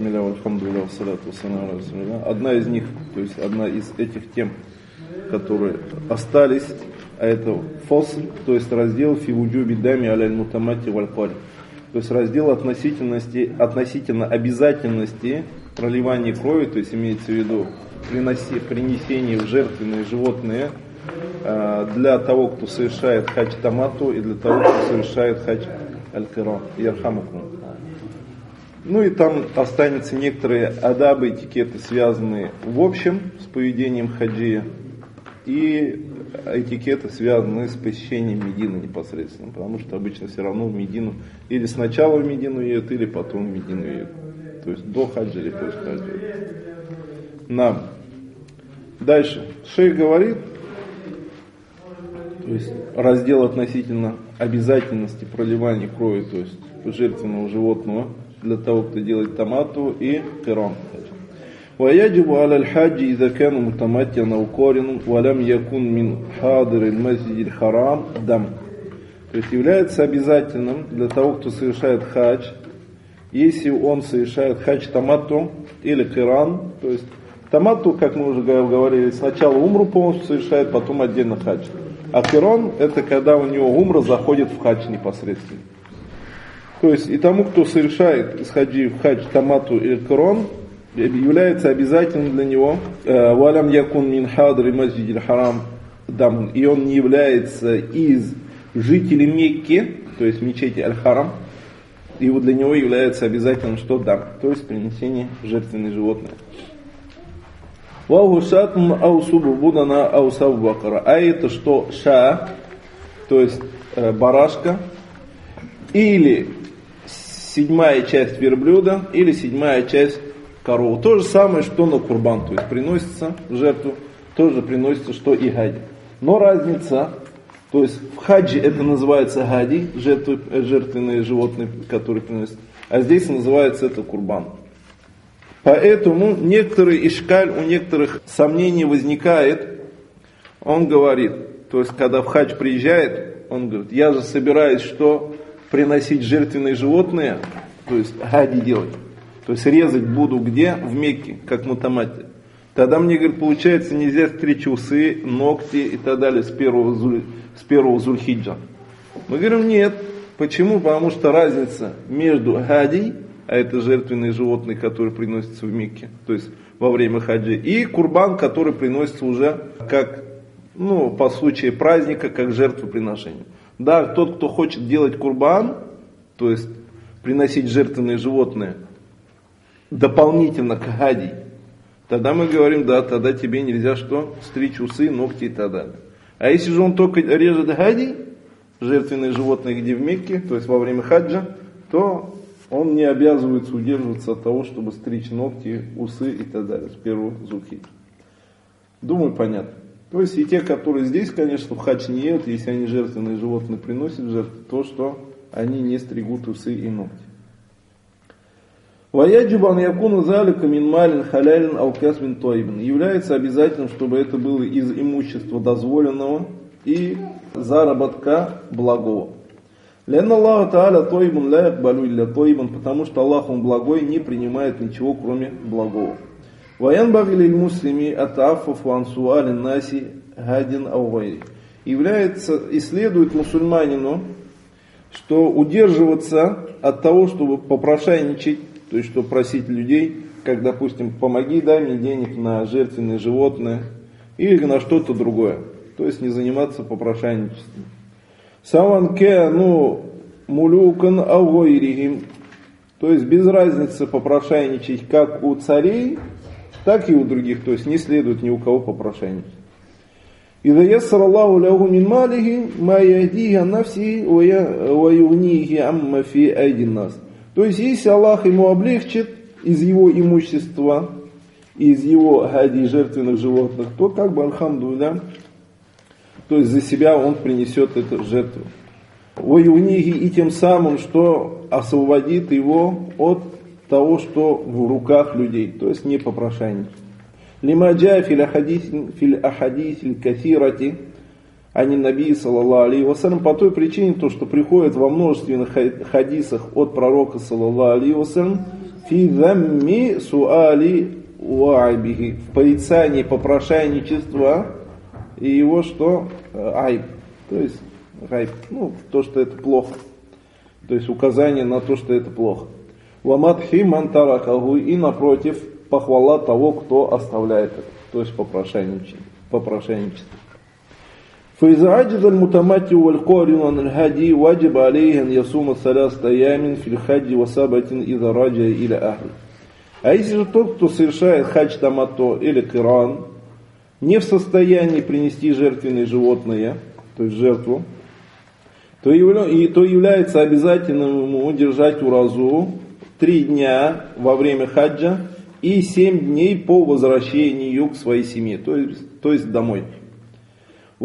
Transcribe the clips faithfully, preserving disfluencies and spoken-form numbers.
Одна из них, то есть одна из этих тем, которые остались, а это фасл, то есть раздел фи вуджуби дами аляль мутамати валь кари. То есть раздел относительности, относительно обязательности проливания крови, то есть имеется в виду приноси, принесение в жертвенные животные э, для того, кто совершает хадж тамату, и для того, кто совершает хадж аль-киран. Ярхамукум. Ну и там останется некоторые адабы, этикеты, связанные в общем с поведением хаджия, и этикеты, связанные с посещением Медины непосредственно, потому что обычно все равно в Медину или сначала в Медину едут, или потом в Медину едут. То есть до хаджа или после хаджа. Нам. Дальше. Шейх говорит, то есть раздел относительно обязательности проливания крови, то есть жертвенного животного, для того, кто делает тамату и киран. ويجب على الحاج إذا كان متمتعا أو قارنا ولم يكن من حاضر المسجد الحرام دم. То есть является обязательным для того, кто совершает хадж, если он совершает хадж тамату или киран, то есть тамату, как мы уже говорили, сначала умру полностью совершает, потом отдельно хадж. А киран это когда у него умра заходит в хадж непосредственно. То есть и тому, кто совершает из хаджи в хадж тамату или киран, является обязательным для него валям якун мин хадри масджидиль харам дам, и он не является из жителей Мекки, то есть мечети аль-Харам, и вот для него является обязательным что дам, то есть принесение жертвенных животных. Ваухушатм аусубу будана аусабу бакара, а это что ша, то есть э, барашка, или седьмая часть верблюда, или седьмая часть корову. То же самое, что на курбан, то есть приносится в жертву, тоже приносится, что и хади. Но разница, то есть в хаджи это называется хади, жертвы, жертвенные животные, которые приносят, а здесь называется это курбан. Поэтому некоторые ишкаль, у некоторых сомнений возникает, он говорит, то есть когда в хадж приезжает, он говорит, я же собираюсь что, приносить жертвенные животные, то есть хади делать. То есть резать буду где? В Мекке, как мутамати. Тогда мне, говорит, получается, нельзя стричь усы, ногти и так далее с первого, зуль, с первого зульхиджа. Мы говорим, нет. Почему? Потому что разница между хади, а это жертвенные животные, которые приносятся в Мекке, то есть во время хаджи, и курбан, который приносится уже как, ну, по случаю праздника, как жертвоприношение. Да, тот, кто хочет делать курбан, то есть приносить жертвенные животные, дополнительно к хади, тогда мы говорим, да, тогда тебе нельзя что? Стричь усы, ногти и так далее. А если же он только режет хади, жертвенные животные, где в Мекке, то есть во время хаджа, то он не обязывается удерживаться от того, чтобы стричь ногти, усы и так далее с первого зульхиджа. Думаю, понятно. То есть и те, которые здесь, конечно, в хадж не едут, если они жертвенные животные приносят в жертву, то, что они не стригут усы и ногти. Ваяджибан якуну залика мин малин халялин ау касбин тойбин. Является обязательным, чтобы это было из имущества дозволенного и заработка благого. Ленна Аллаху Тааля тойбан ля якбалу илля тойбан, потому что Аллах, Он благой, не принимает ничего, кроме благого. Ваян багилиль муслими атааффафу ан суалин наси гадин ау гайри. Является и следует мусульманину, что удерживаться от того, чтобы попрошайничать, то есть, что просить людей, как, допустим, помоги, дай мне денег на жертвенные животные или на что-то другое. То есть, не заниматься попрошайничеством. Саванке, ну, мулюкан аугойрихим. То есть, без разницы попрошайничать как у царей, так и у других. То есть, не следует ни у кого попрошайничать. «Иза яссар Аллаху ляху мин малихи, ма яхдихи ан нафсихи, ва югнихи амма фи айдин нас». То есть, если Аллах ему облегчит из его имущества, из его хади жертвенных животных, то как бы, альхамдулилля, то есть за себя он принесет эту жертву. Воюнихи, и тем самым, что освободит его от того, что в руках людей, то есть не попрошайничать. Лима джа фил ахадис кассирати, а не наби, саллаллаху алейхи вассалям, по той причине, то, что приходит во множественных хадисах от пророка, саллаллаху алейхи вассалям, фи замми суали уайбихи, в порицании попрошайничества и его что? Айб. То есть айб, ну, то, что это плохо. То есть указание на то, что это плохо. Вамадхи мантаракаху, и напротив, похвала того, кто оставляет это. То есть попрошайничество. попрошайничество. فإذا عجز المتمتع والقارن عن الهدي وجب عليه أن يصوم ثلاثة أيام في الحج وسبعة إذا رجع إلى أهله. А если же тот, кто совершает хадж таматто или киран, не в состоянии принести жертвенные животные, то есть жертву, то, явля, и, то является обязательным ему держать уразу три дня во время хаджа и семь дней по возвращению к своей семье, то есть, то есть домой. И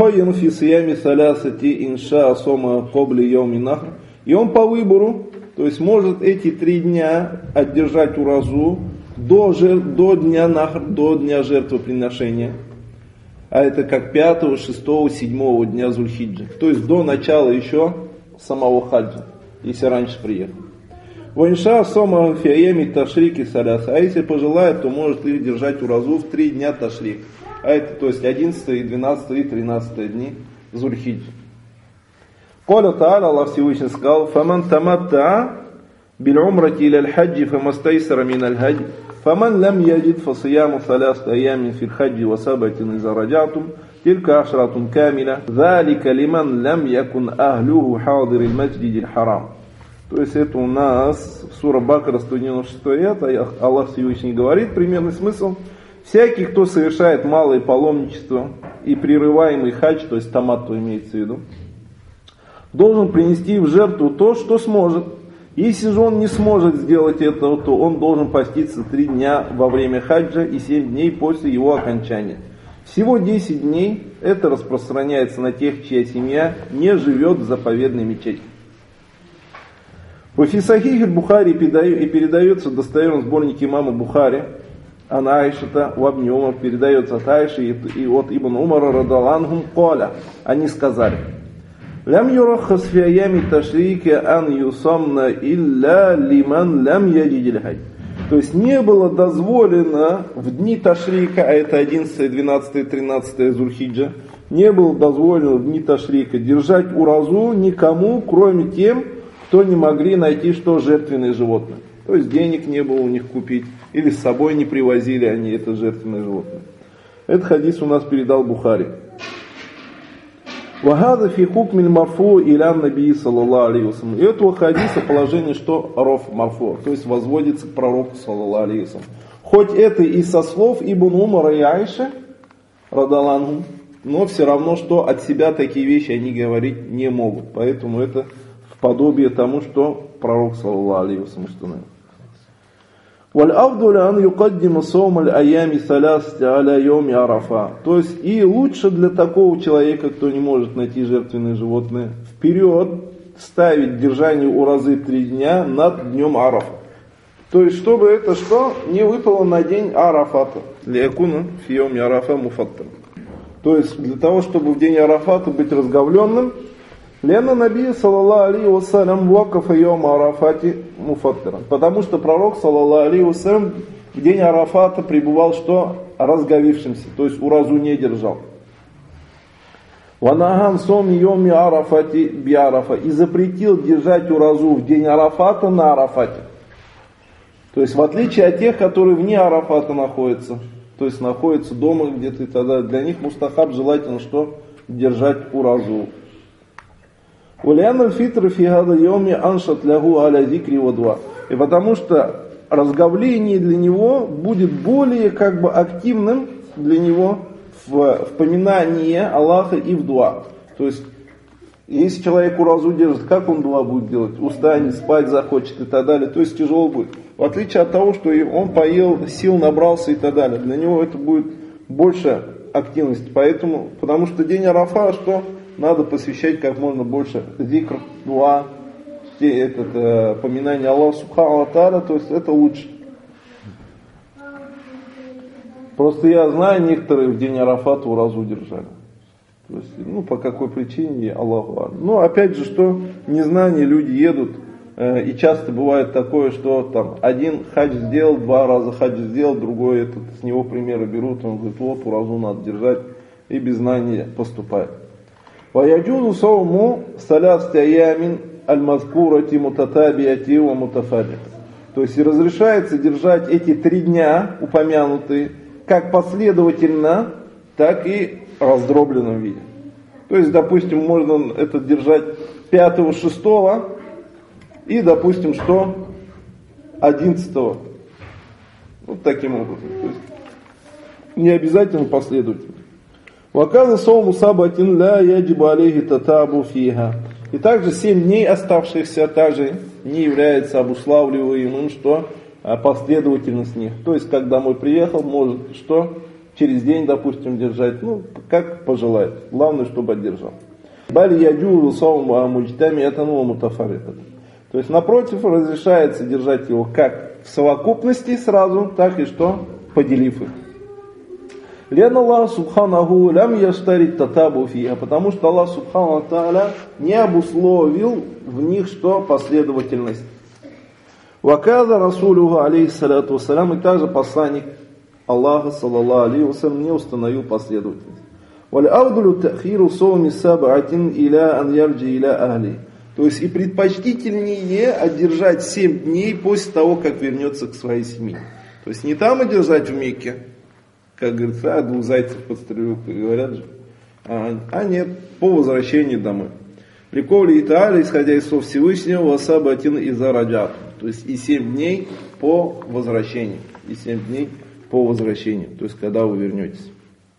он по выбору, то есть может эти три дня отдержать уразу до, жертв, до, дня, нахр, до дня жертвоприношения. А это как пятого, шестого, седьмого дня Зульхиджи. То есть до начала еще самого хаджа, если раньше приехал. Ванша сома фиями ташрики саляса. А если пожелает, то может их держать уразу в три дня ташрик. А это, то есть одиннадцатое, двенадцатое и тринадцатое дни Зульхиджи. Коля Тааля, Аллах Всевышний сказал: «Фаман таматта биль умрати иля аль-хаджи фамастайсара мин аль-хаджи, фаман лам яджид фасияму саляста аямин фил хаджи ва сабатин иза раджатум, тилька ашратун камиля, залика лиман лам якун ахлюху хадир аль-мадждид аль-харам». То есть это у нас сура Бакара сто девяносто шестой аят, Аллах Всевышний говорит, примерный смысл: всякий, кто совершает малое паломничество и прерываемый хадж, то есть таматту имеется в виду, должен принести в жертву то, что сможет. Если же он не сможет сделать этого, то он должен поститься три дня во время хаджа и семь дней после его окончания. Всего десять дней. Это распространяется на тех, чья семья не живет в заповедной мечети. В Сахихе Бухари и передается в достоверном сборнике имама Бухари, ан Аишата в Абни Умар, передается от Аиши и от Ибн Умара радаланхум коля. Они сказали: «Лям юрахас фи аями ташрики ан юсамна илля лиман лям яджидиль хадж». То есть не было дозволено в дни ташрика, а это одиннадцатое, двенадцатое, тринадцатое Зульхиджа, не было дозволено в дни ташрика держать уразу никому, кроме тем, кто не могли найти что жертвенное животное. То есть денег не было у них купить, или с собой не привозили они это жертвенное животное. Этот хадис у нас передал Бухари. Вахада фи хукмин марфу илян наби саллаллаху алейхи вассалям. И этого хадиса положение, что роф марфу, то есть возводится к пророку саллаллаху алейхи вассалям. Хоть это и со слов Ибн Умара и Айши радаланхум, но все равно, что от себя такие вещи они говорить не могут. Поэтому это в подобие тому, что пророк саллаллаху алейхи вассалям установил. وَالْأَفْضُلَ أَنْ يُقَدِّمَ صَوْمَ الْأَيَّامِ ثَلَاثَةِ عَلَى يَوْمِ عَرَفَةِ. То есть и лучше для такого человека, кто не может найти жертвенное животное, вперед ставить держание уразы три дня над днем Арафа. То есть чтобы это что? Не выпало на день Арафата. لِيَكُنَ فِي يَوْمِ عَرَفَةِ مُفَطِّرًا. То есть для того, чтобы в день Арафата быть разговленным, Лена Наби саллаллаху алейхи вассалям вакафа йом Арафати муфаттиран. Потому что пророк саллаллаху алейхи вассалям в день Арафата пребывал что? Разговившимся, то есть уразу не держал. Ванаган сом йоми Арафати би Арафа. И запретил держать уразу в день Арафата на Арафате. То есть в отличие от тех, которые вне Арафата находятся, то есть находятся дома где-то и тогда, для них мустахаб желательно что? Держать уразу. И потому что разговление для него будет более как бы активным для него в, в поминании Аллаха и в дуа. То есть, если человек уразу держит, как он дуа будет делать? Устанет, спать захочет и так далее. То есть тяжело будет. В отличие от того, что он поел, сил набрался и так далее. Для него это будет больше активности. Поэтому, потому что день Арафа, что надо посвящать как можно больше зикр, дуа, этот, э, поминание Аллаха субхану ва тааля, то есть это лучше. Просто я знаю, некоторые в день Арафата уразу держали. То есть, ну, по какой причине, Аллаху. Ну, опять же, что незнание, люди едут, И часто бывает такое, что там один хадж сделал, два раза хадж сделал, другой этот, с него примеры берут, он говорит, вот уразу надо держать, и без знания поступает. وَيَجُوزُ صَوْمُ ثَلَاثَةِ أَيَّامٍ الْمَذْكُورَةِ مُتَتَابِعَةٍ وَمُتَفَرِّقَةٍ. То есть и разрешается держать эти три дня, упомянутые, как последовательно, так и в раздробленном виде. То есть, допустим, можно это держать пятого, шестого и, допустим, что одиннадцатого. Вот таким образом. То есть, не обязательно последовательно. وَكَذَا صَوْمُ سَبْعَةٍ لَا يَجِبُ عَلَيْهِ تَتَابُعُ فِيهَا. И также семь дней оставшихся также не является обуславливаемым, что последовательность них. То есть, как домой приехал, может что через день, допустим, держать, ну, как пожелает. Главное, чтобы одержал. بَلْ يَجُوزُ صَوْمُهَا مُجْتَمِعَةً وَمُتَفَرِّقَةً. То есть, напротив, разрешается держать его как в совокупности сразу, так и что, поделив их. لأن الله سبحانه لم يشترط التتابع فيها, потому что Аллах Субхану Тааля не обусловил в них что последовательность. وكذا رسوله عليه الصلاة والسلام, и также посланник Аллаха саллаллаху алейхи ва саллям не установил последовательность. والأفضل تأخير صوم سبعة إلى أن يرجع إلى أهله. То есть и предпочтительнее одержать семь дней после того, как вернется к своей семье. То есть не там одержать в Мекке, как говорится, а двух зайцев подстрелю, говорят же. А, а нет, по возвращении домой. Приколи и Тааля, исходя из слов Всевышнего, васабатин и зараджат. То есть и семь дней по возвращению. И семь дней по возвращению. То есть когда вы вернетесь.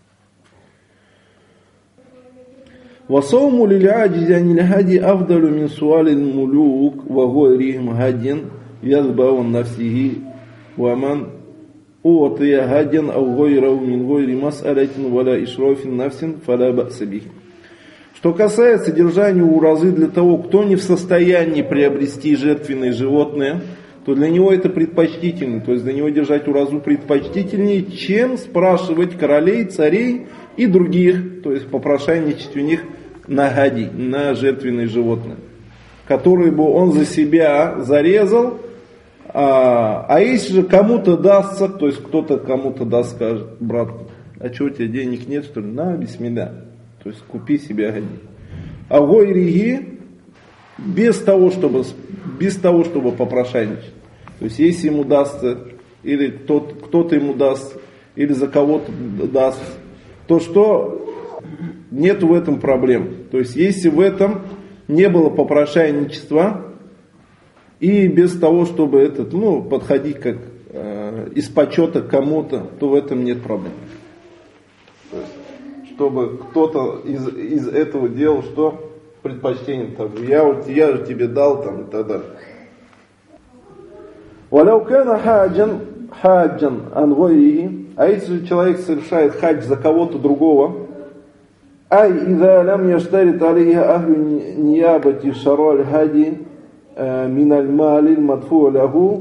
وصوم للعاجز عن الهدي أفضل من سؤال الملوك وغيرهم هديا يذبح عن نفسه ومن أعطي هديا أو غيره من غير مسألة ولا إشراف نفس فلا بأس به. Что касается держания уразы для того, кто не в состоянии приобрести жертвенные животные, то для него это предпочтительно. То есть для него держать уразу предпочтительнее, чем спрашивать королей, царей и других, то есть попрошайничать у них на хади, на жертвенные животные, которые бы он за себя зарезал. А, а если же кому-то дастся, то есть кто-то кому-то даст, скажет, брат, а что у тебя денег нет, что ли? На, бисмилля. То есть купи себе хади. А гойриги без того, чтобы, без того, чтобы попрошайничать. То есть если ему дастся, или тот, кто-то ему даст, или за кого-то даст, то что нет в этом проблем. То есть если в этом не было попрошайничества, и без того, чтобы этот, ну, подходить как э, из почета к кому-то, то в этом нет проблем. То есть, чтобы кто-то из, из этого делал что? Предпочтение там, я, вот, я же тебе дал там и так далее. وَلَوْ كَانَ حَاجًا حَاجًا عَنْ غَيْرِهِ. А если же человек совершает хадж за кого-то другого, أي إذا لم يشترط عليه أهل النيابة شراء الهدي من المال المدفوع له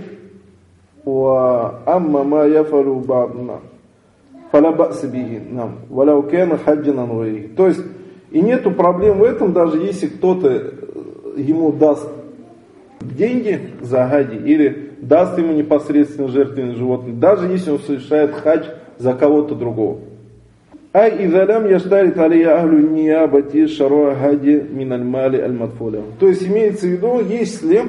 وأما ما يفعل بعضنا فلا بأس به نعم ولو كان حجا عن غيره. То есть и нету проблем в этом, даже если кто-то ему даст деньги за хади или даст ему непосредственно жертвенное животное, даже если он совершает хадж за кого-то другого. Ай иза лям яштарит алия ахлю ниябати шаруа хади миналь мали аль мадфуля. То есть имеется в виду, если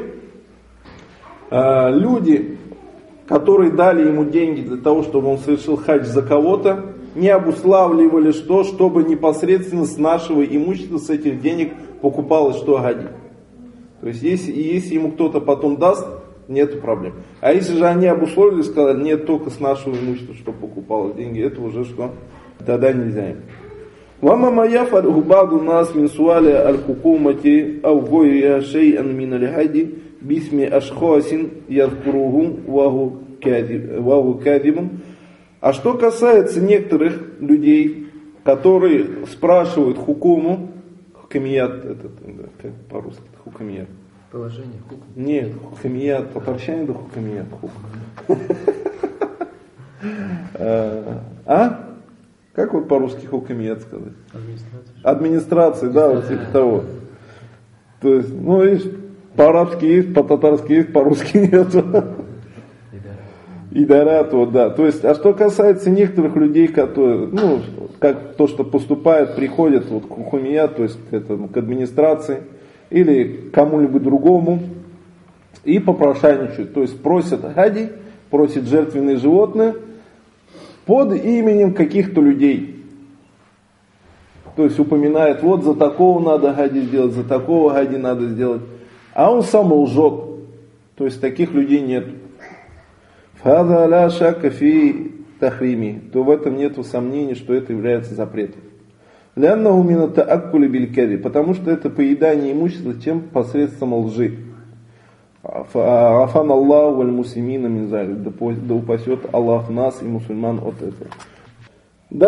э, люди, которые дали ему деньги для того, чтобы он совершил хадж за кого-то, не обуславливали что, чтобы непосредственно с нашего имущества, с этих денег покупалось что хади. То есть если, если ему кто-то потом даст, нет проблем. А если же они обусловили, сказали, нет, только с нашего имущества, что покупалось деньги, это уже что? Тогда нельзя. وَمَا مَا يَفْعَلُهُ بَعْضُ النَّاسِ مِنْ سُؤَالِ الْحُكُومَةِ أَوْ غَيْرِهَا شَيْئًا مِنَ الْهَدْيِ بِاسْمِ أَشْخَاصٍ يَذْكُرُهُمْ وَهُوَ كَاذِبٌ. А что касается некоторых людей, которые спрашивают хукуму, хукамият, это как по-русски, хукамият. Положение, хукум. Нет, хукамият, по-парчане да хукамият. А? Как вот по-русски хукамият сказать? Администрация. Администрация, да, вот типа того. То есть, ну видишь, По-арабски есть, по-татарски есть, по-русски нет. Идарат, вот, да. То есть, а что касается некоторых людей, которые, ну, как то, что поступают, приходят вот к хумия, то есть к, этому, к администрации или кому-либо другому и попрошайничают. То есть просят хади, просят жертвенные животные под именем каких-то людей. То есть упоминает, вот за такого надо хади сделать, за такого хади надо сделать. А он сам лжет. То есть таких людей нет. Фаза ля шака фи тахрими. То в этом нет сомнений, что это является запретом. Ляннаху мина тааккули биль кади. Потому что это поедание имущества чем посредством лжи. Афан Аллаху валь муслимина мин залик. Да упасет Аллах нас и мусульман от этого.